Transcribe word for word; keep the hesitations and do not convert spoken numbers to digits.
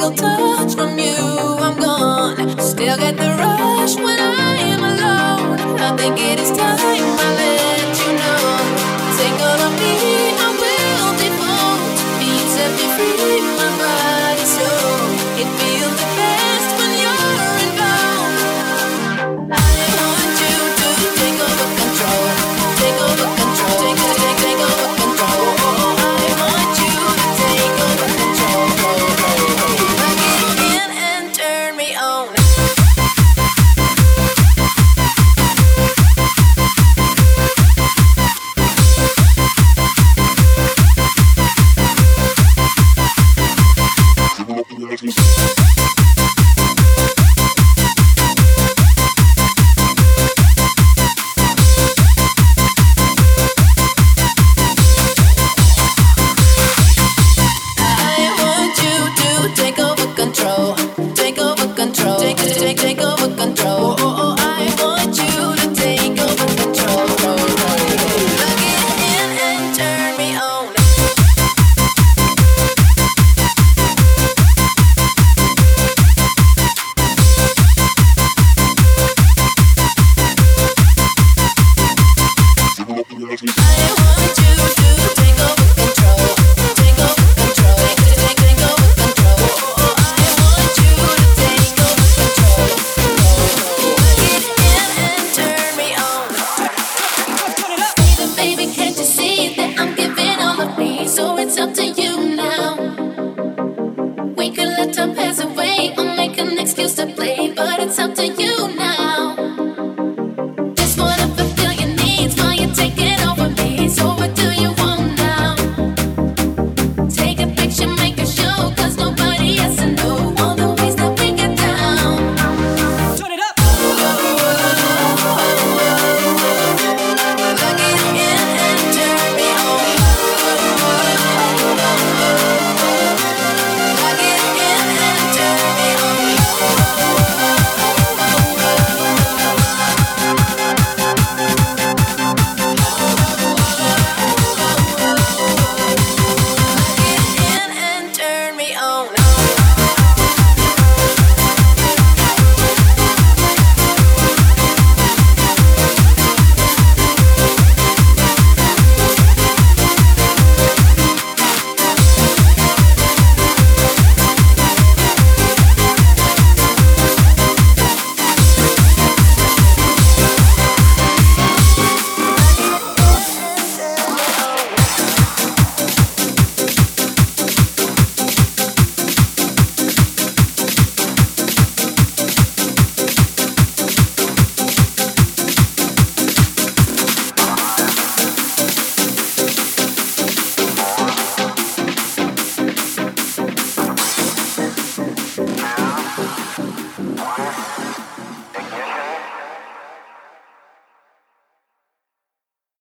single touch from you, I'm gone. Still get the rush when I am alone. I think it is time I let you know. Take all of me, I will devote to be. Set me free, my body, soul. It feels the best when you're involved. I want you to take over control. Take over control. Take, take, take over control. I want you to take over control. Plug it in and turn me on. Take over control. Take over control. Take, take, take over control. Oh, oh, I want you to take over control. Plug it in and turn me on. I want you to take over control. Take over control. Take, take, take over control. I want you to take over control. Plug it in and turn me on. Baby, baby, can't you see that I'm giving all of me? So it's up to you now. We could let time pass away or make an excuse to play, but it's up to you.